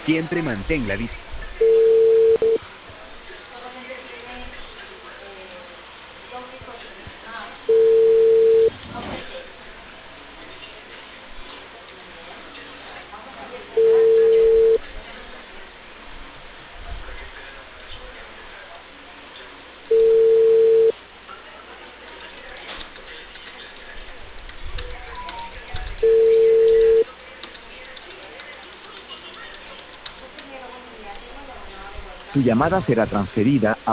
Siempre mantén la distancia. Tu llamada será transferida